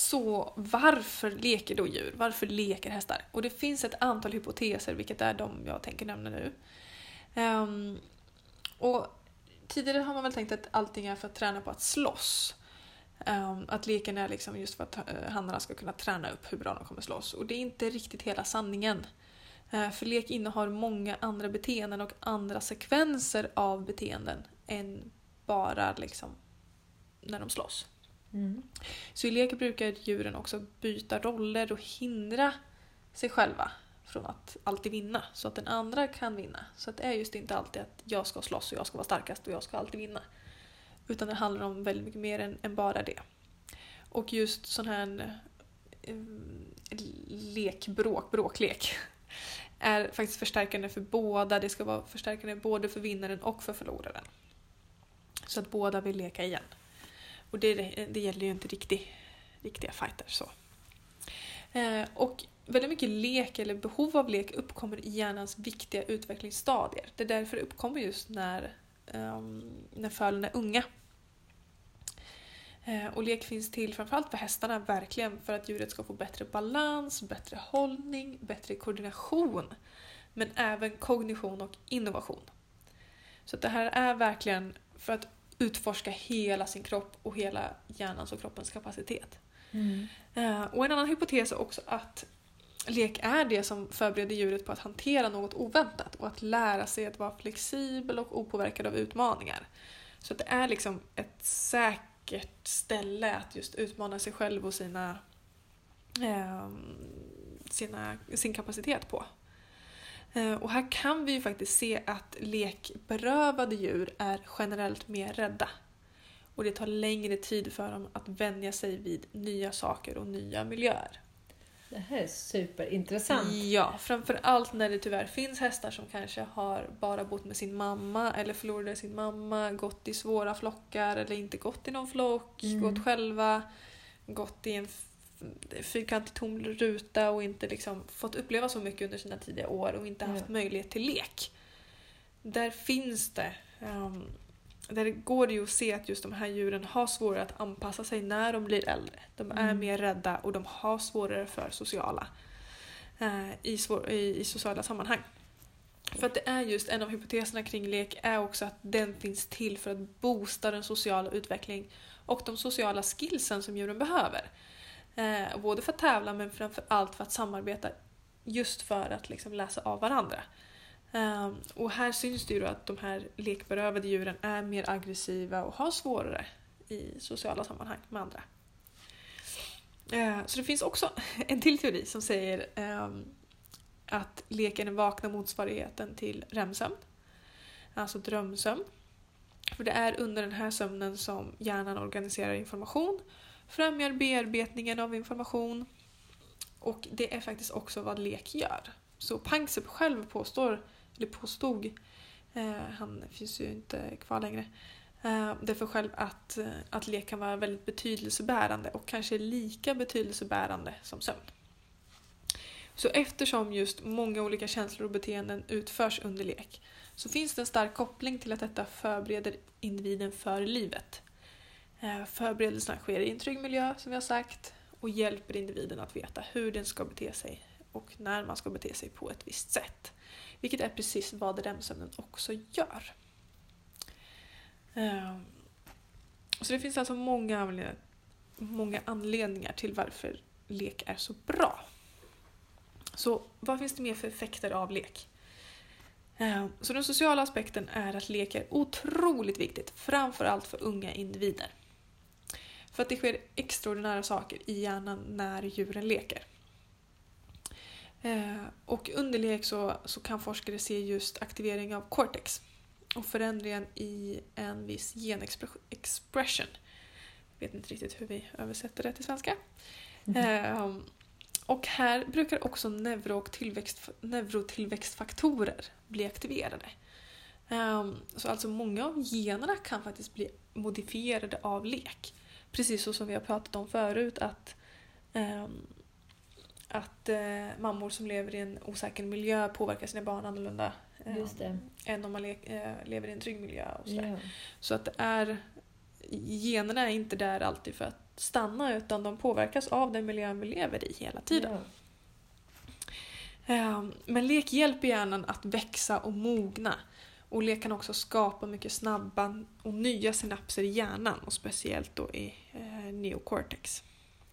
Så varför leker då djur? Varför leker hästar? Och det finns ett antal hypoteser, vilket är de jag tänker nämna nu. Och tidigare har man väl tänkt att allting är för att träna på att slåss. Att leken är liksom just för att hannarna ska kunna träna upp hur bra de kommer slåss. Och det är inte riktigt hela sanningen. För lek innehar många andra beteenden och andra sekvenser av beteenden än bara liksom när de slåss. Så i lek brukar djuren också byta roller och hindra sig själva från att alltid vinna. Så att den andra kan vinna. Så att det är just inte alltid att jag ska slåss och jag ska vara starkast och jag ska alltid vinna. Utan det handlar om väldigt mycket mer än bara det. Och just sån här bråklek är faktiskt förstärkande för båda. Det ska vara förstärkande både för vinnaren och för förloraren. Så att båda vill leka igen. Och det gäller ju inte riktiga fighter så. Och väldigt mycket lek eller behov av lek uppkommer i hjärnans viktiga utvecklingsstadier. Det är därför det uppkommer just när fölen är unga. Och lek finns till framförallt för hästarna verkligen för att djuret ska få bättre balans, bättre hållning, bättre koordination. Men även kognition och innovation. Så att det här är verkligen för att utforska hela sin kropp och hela hjärnans och kroppens kapacitet. Och en annan hypotes är också att lek är det som förbereder djuret på att hantera något oväntat och att lära sig att vara flexibel och opåverkad av utmaningar. Så att det är liksom ett säkert ställe att just utmana sig själv och sin kapacitet på. Och här kan vi ju faktiskt se att lekberövade djur är generellt mer rädda. Och det tar längre tid för dem att vänja sig vid nya saker och nya miljöer. Det här är superintressant. Ja, framförallt när det tyvärr finns hästar som kanske har bara bott med sin mamma eller förlorade sin mamma, gått i svåra flockar eller inte gått i någon flock, gått själva, gått i en fyrkantig tom ruta och inte liksom fått uppleva så mycket under sina tidiga år och inte haft möjlighet till lek. Där finns det där går det ju att se att just de här djuren har svårare att anpassa sig när de blir äldre. De är mer rädda och de har svårare för i sociala sammanhang. För att det är just en av hypoteserna kring lek är också att den finns till för att boosta den sociala utveckling och de sociala skillsen som djuren behöver. Både för att tävla men framförallt för att samarbeta just för att liksom läsa av varandra. Och här syns det ju då att de här lekberövade djuren är mer aggressiva och har svårare i sociala sammanhang med andra. Så det finns också en till teori som säger att leken är vakna motsvarigheten till REM-sömn, alltså drömsömn. För det är under den här sömnen som hjärnan organiserar information, främjar bearbetningen av information och det är faktiskt också vad lek gör. Så Panksepp själv påstod, han finns ju inte kvar längre, därför själv att lek kan vara väldigt betydelsebärande och kanske lika betydelsebärande som sömn. Så eftersom just många olika känslor och beteenden utförs under lek så finns det en stark koppling till att detta förbereder individen för livet. Förberedelserna sker i en trygg miljö som vi har sagt och hjälper individen att veta hur den ska bete sig och när man ska bete sig på ett visst sätt. Vilket är precis vad REM-sömnen också gör. Så det finns alltså många anledningar till varför lek är så bra. Så vad finns det mer för effekter av lek? Så den sociala aspekten är att lek är otroligt viktigt, framförallt för unga individer. För att det sker extraordinära saker i hjärnan när djuren leker. Och under lek så kan forskare se just aktivering av cortex och förändringen i en viss genexpression. Jag vet inte riktigt hur vi översätter det till svenska. Och här brukar också neurotillväxtfaktorer bli aktiverade. Så alltså många av generna kan faktiskt bli modifierade av lek. Precis så som vi har pratat om förut att mammor som lever i en osäker miljö påverkar sina barn annorlunda än om man lever i en trygg miljö. Och så att generna är inte där alltid för stanna, utan de påverkas av den miljön vi lever i hela tiden. Men lek hjälper hjärnan att växa och mogna. Och lek kan också skapa mycket snabba och nya synapser i hjärnan, och speciellt då i neocortex.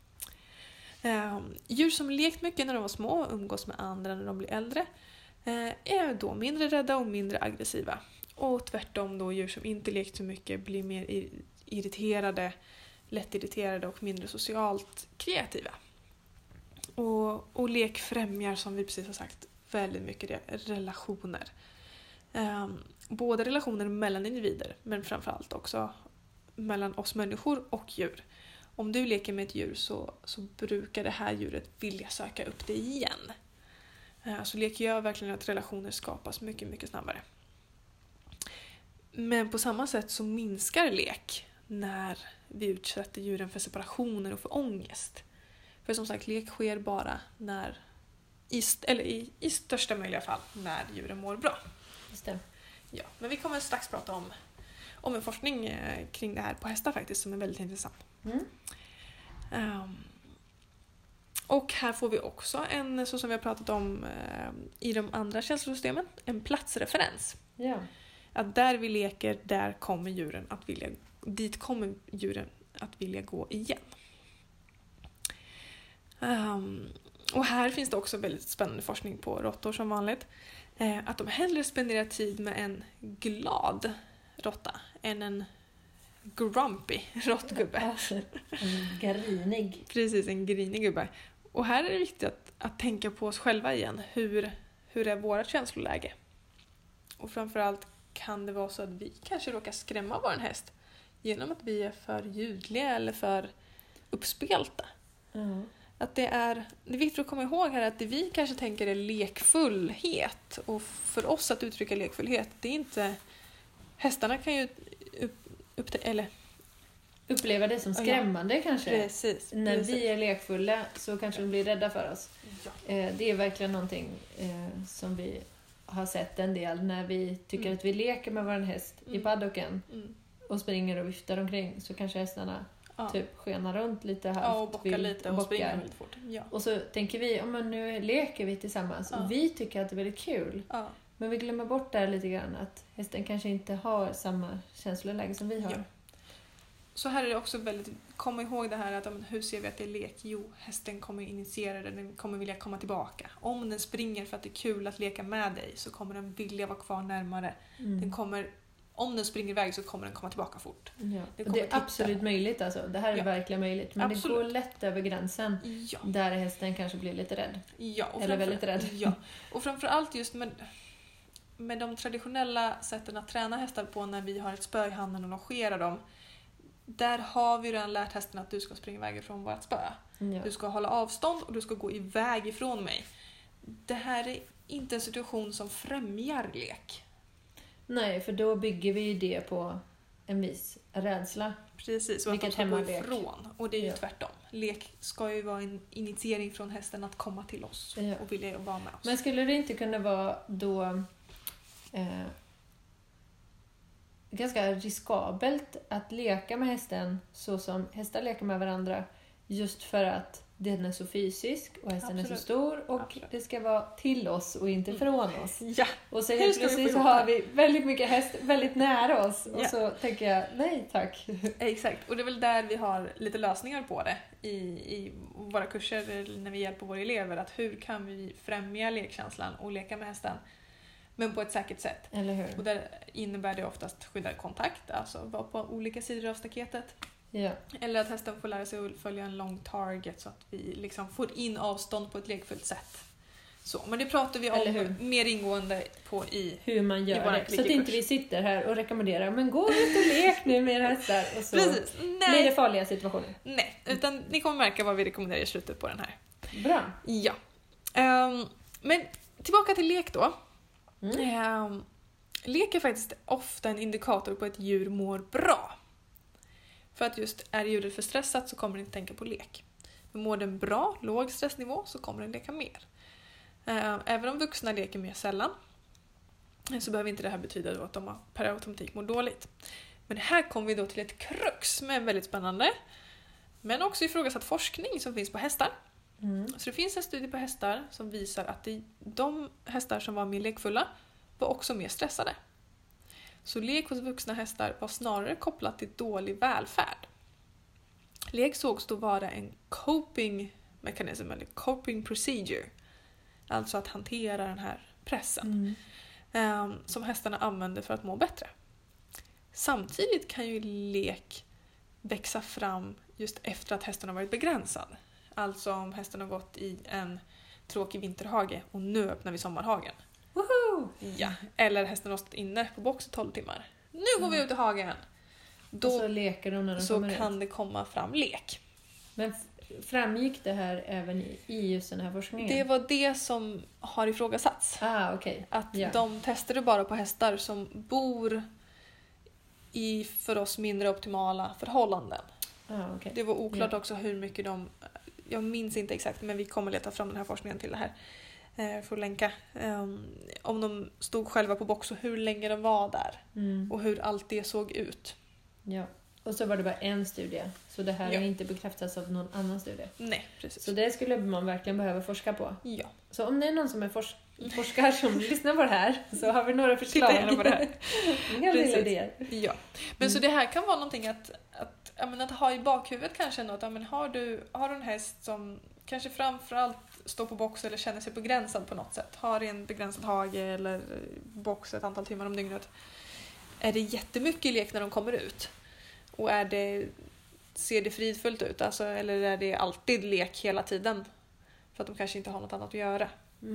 Djur som lekt mycket när de var små och umgås med andra när de blir äldre är då mindre rädda och mindre aggressiva. Och tvärtom då, djur som inte lekt så mycket blir mer lättirriterade och mindre socialt kreativa. Och lek främjar, som vi precis har sagt, väldigt mycket relationer. Både relationer mellan individer, men framförallt också mellan oss människor och djur. Om du leker med ett djur så brukar det här djuret vilja söka upp dig igen. Så lek gör verkligen att relationer skapas mycket, mycket snabbare. Men på samma sätt så minskar lek när vi utsätter djuren för separationer och för ångest. För som sagt, lek sker bara i största möjliga fall när djuren mår bra. Just det. Ja, men vi kommer strax prata om en forskning kring det här på hästar faktiskt, som är väldigt intressant. Och här får vi också så som vi har pratat om i de andra känslosystemen, en platsreferens. Ja. Att där vi leker, dit kommer djuren att vilja gå igen. Och här finns det också väldigt spännande forskning på råttor som vanligt. Att de hellre spenderar tid med en glad råtta än en grumpy råttgubbe. Alltså, en grinig. Precis, en grinig gubbe. Och här är det viktigt att tänka på oss själva igen. Hur är vårt känsloläge? Och framförallt kan det vara så att vi kanske råkar skrämma vår häst genom att vi är för ljudliga eller för uppspelta. Att det är viktigt att komma ihåg här att det vi kanske tänker är lekfullhet, och för oss att uttrycka lekfullhet, det är inte... Hästarna kan ju uppleva det som skrämmande kanske. Precis. När vi är lekfulla så kanske de blir rädda för oss. Ja. Det är verkligen någonting som vi har sett en del när vi tycker att vi leker med vår häst i paddocken och springer och viftar omkring, så kanske hästarna typ skenar runt lite här och bockar lite och springer väldigt fort. Ja. Och så tänker vi, nu leker vi tillsammans och vi tycker att det är väldigt kul. Ja. Men vi glömmer bort där lite grann att hästen kanske inte har samma känsloläge som vi har. Ja. Så här är det också väldigt, kom ihåg det här att hur ser vi att det är lek? Jo, hästen kommer initiera det, den kommer vilja komma tillbaka. Om den springer för att det är kul att leka med dig så kommer den vilja vara kvar närmare. Om den springer iväg så kommer den komma tillbaka fort. Ja. Det är absolut möjligt alltså. Det här är verkligen möjligt. Men det går lätt över gränsen där hästen kanske blir lite rädd. Ja, eller väldigt rädd. Ja. Och framförallt just med de traditionella sätten att träna hästar på när vi har ett spö i handen och longerar dem. Där har vi redan lärt hästen att du ska springa iväg ifrån vårt spö. Ja. Du ska hålla avstånd och du ska gå iväg ifrån mig. Det här är inte en situation som främjar lek. Nej, för då bygger vi ju det på en viss rädsla. Precis, och att de ska gå ifrån. Och det är ju tvärtom. Lek ska ju vara en initiering från hästen att komma till oss och vilja vara med oss. Men skulle det inte kunna vara då ganska riskabelt att leka med hästen så som hästar leker med varandra, just för att den är så fysisk och hästen är så stor och det ska vara till oss och inte från oss. Ja. Och så helt plötsligt så har vi väldigt mycket häst väldigt nära oss och så tänker jag, nej tack. Exakt, och det är väl där vi har lite lösningar på det i våra kurser när vi hjälper våra elever, att hur kan vi främja lekkänslan och leka med hästen men på ett säkert sätt. Eller hur? Och där innebär det oftast skyddad kontakt, alltså vara på olika sidor av staketet. Ja. Eller att hästen får lära sig att följa en lång target så att vi liksom får in avstånd på ett lekfullt sätt. Så, men det pratar vi om mer ingående på i hur man gör det. Så att inte vi sitter här och rekommenderar, men gå ut och lek nu med era hästar och så blir det farliga situationer. Nej, utan ni kommer märka vad vi rekommenderar i slutet på den här. Bra. Ja. Men tillbaka till lek då. Lek är faktiskt ofta en indikator på att ett djur mår bra. För att just är djuret för stressat så kommer den inte tänka på lek. Men mår den bra, låg stressnivå, så kommer den leka mer. Även om vuxna leker mer sällan så behöver inte det här betyda att de per automatik mår dåligt. Men här kommer vi då till ett krux som är väldigt spännande. Men också ifrågasatt forskning som finns på hästar. Så det finns en studie på hästar som visar att de hästar som var mer lekfulla var också mer stressade. Så lek hos vuxna hästar var snarare kopplat till dålig välfärd. Lek sågs då vara en coping mechanism eller coping procedure. Alltså att hantera den här pressen som hästarna använder för att må bättre. Samtidigt kan ju lek växa fram just efter att hästen har varit begränsad. Alltså om hästen har gått i en tråkig vinterhage och nu öppnar vi sommarhagen. Woho! Ja, eller hästen har stått inne på box i 12 timmar. Nu går vi ut i hagen. Då och så leker de när de så kommer kan ut. det komma fram lek. Men framgick det här även i just den här forskningen? Det var det som har ifrågasatts. Okej. Att Ja. de testade bara på hästar som bor i för oss mindre optimala förhållanden. Okej. Det var oklart också hur mycket jag minns inte exakt, men vi kommer leta fram den här forskningen till det här. För att länka. Om de stod själva på box och hur länge de var där. Och hur allt det såg ut. Ja. Och så var det bara en studie. Så det här Ja. är inte bekräftats av någon annan studie. Nej, precis. Så det skulle man verkligen behöva forska på. Ja. Så om det är någon som är forskare som lyssnar på det här så har vi några förslag. Titta gärna på det här. Inga Precis. lilla idéer. Ja. Men så det här kan vara någonting att ha i bakhuvudet kanske ändå. Har du en häst som kanske framförallt står på box eller känner sig begränsad på något sätt. Har en begränsad hage eller box ett antal timmar om dygnet. Är det jättemycket lek när de kommer ut? Och ser det fridfullt ut? Alltså, eller är det alltid lek hela tiden? För att de kanske inte har något annat att göra.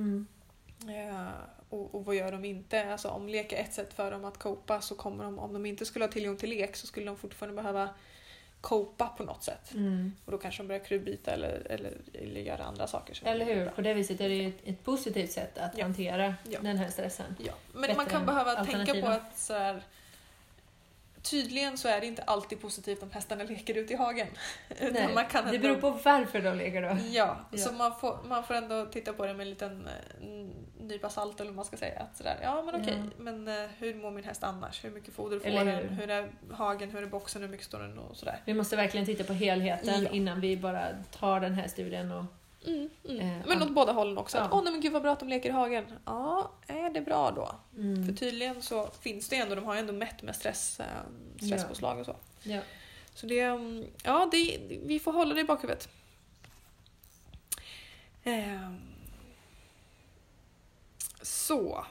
Och vad gör de inte? Alltså, om lek är ett sätt för dem att copa så kommer de, om de inte skulle ha tillgång till lek så skulle de fortfarande behöva copa på något sätt. Och då kanske de börjar kruvbyta eller göra andra saker. Eller hur? På det viset är det ju ett positivt sätt att hantera den här stressen. Ja. Men man kan behöva tänka på att så här, tydligen så är det inte alltid positivt om hästarna leker ut i hagen. Nej, man kan det beror på varför de leker då. Ja, så man får ändå titta på det med en liten nypa salt eller vad man ska säga. Att sådär, men okej, men hur mår min häst annars? Hur mycket foder får den? Hur är hagen? Hur är boxen? Hur mycket står den? Och sådär. Vi måste verkligen titta på helheten innan vi bara tar den här studien och... Men åt båda hållen också. Att, nej men gud vad bra att de leker i hagen. Ja, är det bra då? För tydligen så finns det ändå, de har ju ändå mätt med stresspåslag och så. Ja. Så vi får hålla det i bakhuvudet. Så.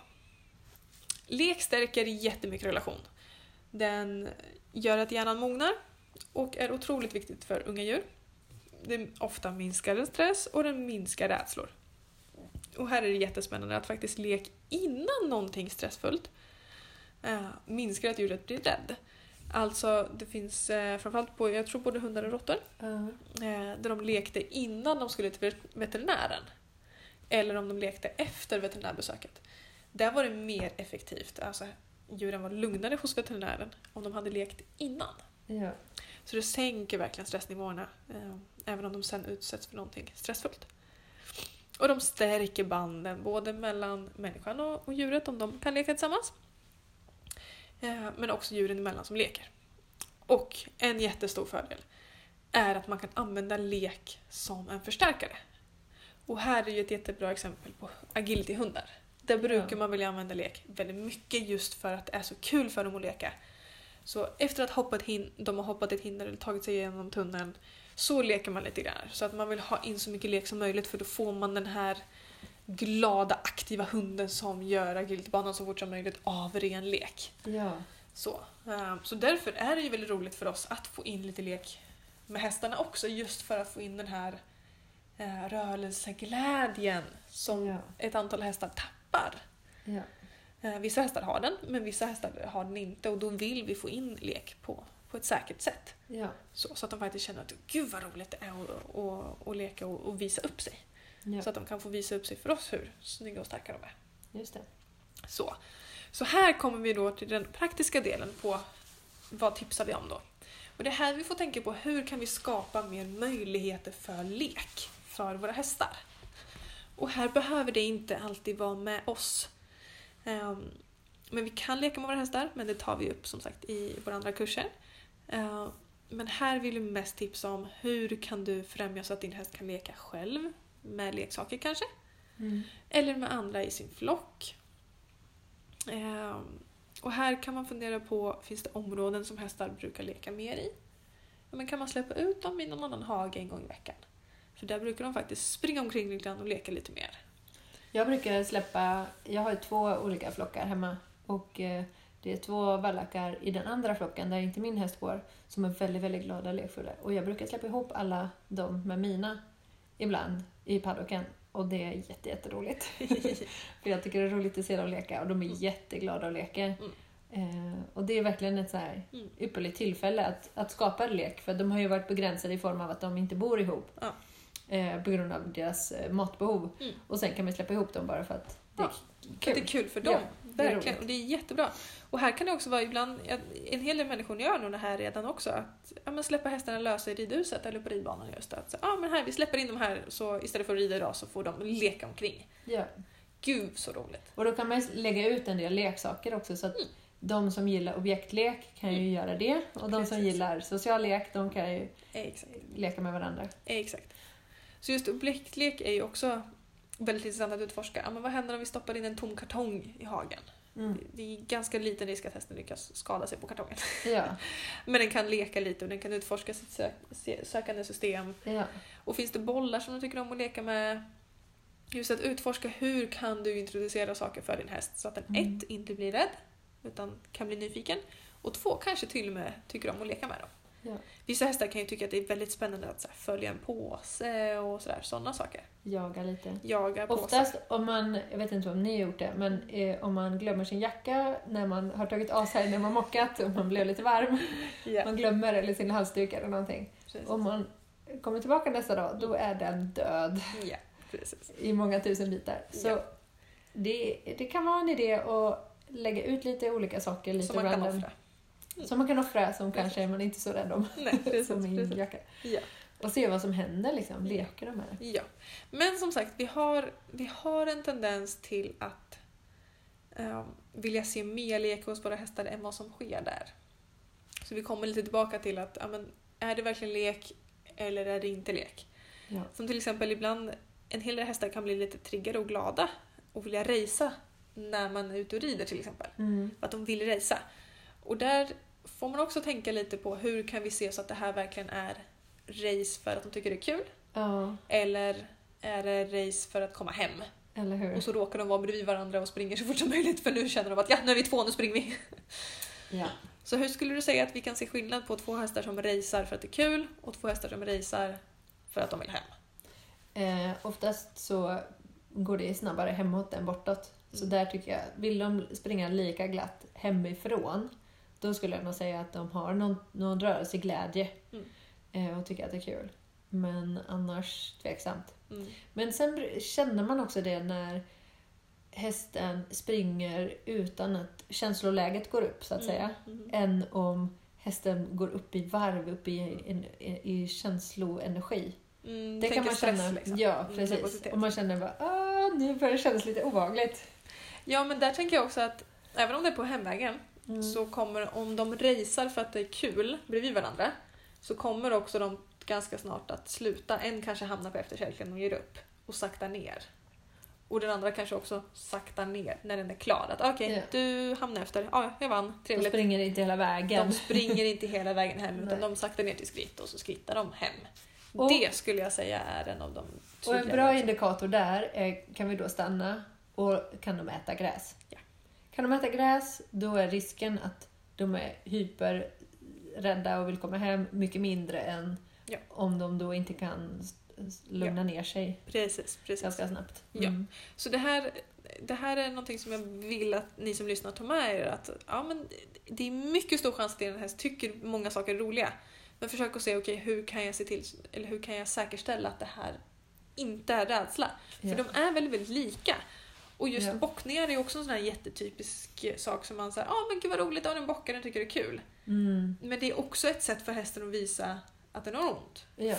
Lek stärker jättemycket relation. Den gör att hjärnan mognar och är otroligt viktigt för unga djur. Det ofta minskar stress och den minskar rädslor. Och här är det jättespännande att faktiskt lek innan någonting stressfullt minskar att djuret blir rädd. Alltså det finns framförallt på, jag tror både hundar och råttor, där de lekte innan de skulle till veterinären. Eller om de lekte efter veterinärbesöket. Där var det mer effektivt. Alltså djuren var lugnare hos veterinären om de hade lekt innan. Ja. Så det sänker verkligen stressnivåerna även om de sen utsätts för någonting stressfullt. Och de stärker banden både mellan människan och djuret om de kan leka tillsammans. Men också djuren emellan som leker. Och en jättestor fördel är att man kan använda lek som en förstärkare. Och här är ju ett jättebra exempel på agility-hundar. Där brukar man vilja använda lek väldigt mycket just för att det är så kul för dem att leka. Så efter att de har hoppat ett hinder eller tagit sig igenom tunneln så leker man lite grann. Så att man vill ha in så mycket lek som möjligt för då får man den här glada, aktiva hunden som gör agilitybanan så fort som möjligt av ren lek. Ja. Så därför är det ju väldigt roligt för oss att få in lite lek med hästarna också just för att få in den här rörelseglädjen som ett antal hästar tappar. Ja. Vissa hästar har den, men vissa hästar har den inte och då vill vi få in lek på ett säkert sätt. Ja. Så att de faktiskt känner att gud vad roligt det är att leka och visa upp sig. Ja. Så att de kan få visa upp sig för oss hur snygga och starka de är. Just det. Så här kommer vi då till den praktiska delen på vad tipsar vi om då. Och det är här vi får tänka på hur kan vi skapa mer möjligheter för lek för våra hästar. Och här behöver det inte alltid vara med oss. Men vi kan leka med våra hästar, men det tar vi upp som sagt i våra andra kurser. Men här vill vi mest tipsa om hur kan du främja så att din häst kan leka själv med leksaker kanske. Eller med andra i sin flock. Och här kan man fundera på, finns det områden som hästar brukar leka mer i? Men kan man släppa ut dem i någon annan hage en gång i veckan? För där brukar de faktiskt springa omkring lite grann och leka lite mer. Jag brukar släppa, jag har 2 olika flockar hemma och det är 2 vallackar i den andra flocken där inte min häst går som är väldigt, väldigt glada och lekfulla. Och jag brukar släppa ihop alla dem med mina ibland i paddocken och det är jätteroligt. För jag tycker det är roligt att se dem leka och de är jätteglada och leker. Och det är verkligen ett så här ypperligt tillfälle att skapa en lek, för de har ju varit begränsade i form av att de inte bor ihop. På grund av deras matbehov. Och sen kan man släppa ihop dem bara för att det är kul. Det är kul för dem. Verkligen. Och det är jättebra. Och här kan det också vara ibland, en hel del människor gör nog det här redan också, att släppa hästarna lösa i ridhuset eller på ridbanan just att men här, vi släpper in dem här så istället för att rida idag så får de leka omkring. Ja. Gud så roligt. Och då kan man lägga ut en del leksaker också så att de som gillar objektlek kan ju göra det och de som gillar social lek, de kan ju leka med varandra. Exakt. Så just objektlek är ju också väldigt intressant att utforska. Men vad händer om vi stoppar in en tom kartong i hagen? Det är ganska liten risk att hästen lyckas skada sig på kartongen. Ja. Men den kan leka lite och den kan utforska sitt sökande system. Ja. Och finns det bollar som du tycker om att leka med? Just att utforska hur kan du introducera saker för din häst så att den 1 inte blir rädd utan kan bli nyfiken. Och 2 kanske till och med tycker om att leka med dem. Ja. Vissa hästar kan ju tycka att det är väldigt spännande att följa en påse och sådana saker. Jaga lite. Jaga påse. Oftast om man, jag vet inte om ni har gjort det, men om man glömmer sin jacka när man har tagit av sig när man mockat och man blev lite varm. Man glömmer eller sin halsduk eller någonting. Precis. Om man kommer tillbaka nästa dag, då är den död. Ja, precis. I många tusen bitar. Så det kan vara en idé att lägga ut lite olika saker. Lite som man kan offra. Som man kan offra, som kanske man inte är så rädd om. Nej, precis, som min jacka. Ja. Och se vad som händer, liksom. Leker de här. Ja. Men som sagt, vi har en tendens till att vilja se mer lek hos våra hästar än vad som sker där. Så vi kommer lite tillbaka till att är det verkligen lek eller är det inte lek? Ja. Som till exempel ibland, en hel del hästar kan bli lite triggade och glada och vilja racea när man är ute och rider till exempel. För att de vill racea. Och där får man också tänka lite på hur kan vi se så att det här verkligen är race för att de tycker det är kul? Ja. Eller är det race för att komma hem? Eller hur? Och så råkar de vara bredvid varandra och springer så fort som möjligt för nu känner de att nu är vi 2, nu springer vi. Ja. Så hur skulle du säga att vi kan se skillnad på 2 hästar som racear för att det är kul och 2 hästar som racear för att de vill hem? Oftast så går det snabbare hemåt än bortåt. Så där tycker jag, vill de springa lika glatt hemifrån, då skulle jag nog säga att de har någon rörelseglädje och tycker att det är kul. Men annars tveksamt. Men sen känner man också det när hästen springer utan att känsloläget går upp så att säga. Än om hästen går upp i varv, upp i känsloenergi. Det kan man känna. Liksom. Ja, precis. Och man känner bara, nu börjar det kännas lite obehagligt. Ja, men där tänker jag också att även om det är på hemvägen så kommer, om de racear för att det är kul bredvid varandra, så kommer också de ganska snart att sluta. En kanske hamnar på efterkälken och ger upp och saktar ner. Och den andra kanske också saktar ner när den är klar. Att du hamnar efter. Ja, jag vann. Trevligt. De springer inte hela vägen. De springer inte hela vägen hem utan de saktar ner till skritt och så skrittar de hem. Och det skulle jag säga är en av de tydliga. Och en bra indikator där är, kan vi då stanna och kan de äta gräs? Ja. Kan de äta gräs, då är risken att de är hyperrädda och vill komma hem mycket mindre än om de då inte kan lugna ner sig. Precis. Ganska snabbt. Ja. Så det här är någonting som jag vill att ni som lyssnar tar med er. Att, men det är mycket stor chans att den här tycker många saker är roliga. Men försök att se, hur kan jag se till, eller hur kan jag säkerställa att det här inte är rädsla? För de är väldigt, väldigt lika. Och just bockningar är också en sån här jättetypisk sak som man säger, men gud vad roligt, den bockar, den tycker det är kul. Men det är också ett sätt för hästen att visa att den har ont. Ja,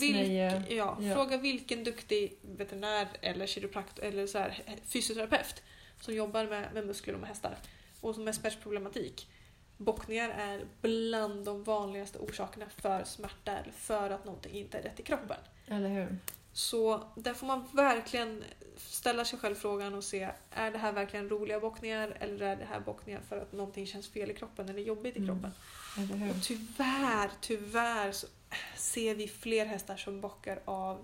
fråga vilken duktig veterinär eller kiropraktor eller så här, fysioterapeut som jobbar med muskler och med hästar och som är smärtproblematik. bockningar är bland de vanligaste orsakerna för smärta eller för att någonting inte är rätt i kroppen. Eller hur? Så där får man verkligen ställa sig själv frågan och se, är det här verkligen roliga bockningar eller är det här bockningar för att någonting känns fel i kroppen eller jobbigt i kroppen? Eller hur? Och tyvärr så ser vi fler hästar som bockar av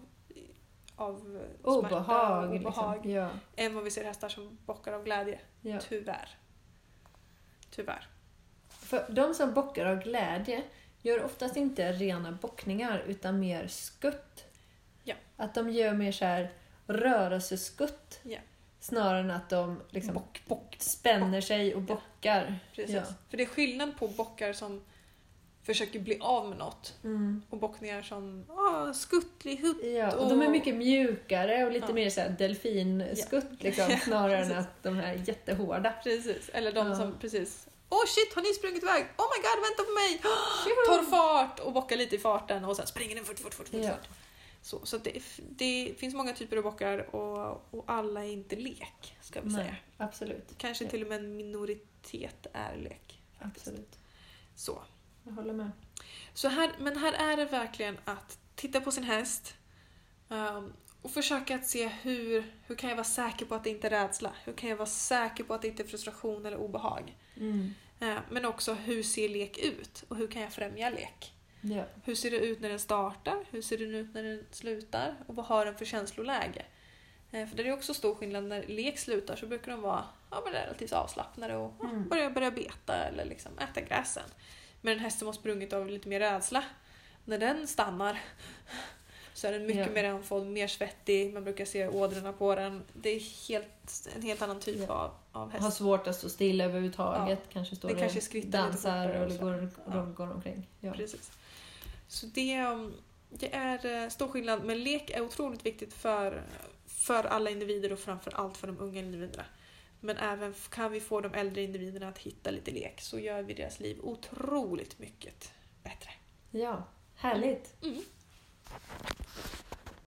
smärta och obehag liksom. Ja. än vad vi ser hästar som bockar av glädje. Ja. Tyvärr. För de som bockar av glädje gör oftast inte rena bockningar utan mer skutt. Ja. Att de gör mer så här rörelseskutt. Ja. Snarare än att de liksom spänner sig och bockar. Precis. Ja. För det är skillnad på bockar som försöker bli av med något och bockningar som skuttlig-hutt. Ja, och de är mycket mjukare och lite mer så här delfinskutt liksom, snarare än att de är jättehårda. Precis, eller de som precis shit, har ni sprungit iväg? Oh my god, vänta på mig! Tar fart och bockar lite i farten och sen springer den fort. Ja. Så det finns många typer av bockar och alla är inte lek, ska vi säga. Absolut. Kanske till och med en minoritet är lek. Faktiskt. Absolut. Så. Jag håller med. Men här är det verkligen att titta på sin häst och försöka att se hur kan jag vara säker på att det inte är rädsla? Hur kan jag vara säker på att det inte är frustration eller obehag? Men också hur ser lek ut och hur kan jag främja lek? Ja. Hur ser det ut när den startar? Hur ser den ut när den slutar? Och vad har den för känsloläge? För det är också stor skillnad när lek slutar så brukar de vara relativt avslappnade och börja beta eller liksom äta gräsen. Men en häst som har sprungit av lite mer rädsla, när den stannar så är den mycket mer andfådd, mer svettig. Man brukar se ådrorna på den. Det är en helt annan typ av häst. Har svårt att stå still överhuvudtaget. Kanske står kanske dansar eller går omkring. Ja. Precis. Så det är stor skillnad. Men lek är otroligt viktigt för alla individer och framförallt för de unga individerna. Men även kan vi få de äldre individerna att hitta lite lek så gör vi deras liv otroligt mycket bättre. Ja, härligt.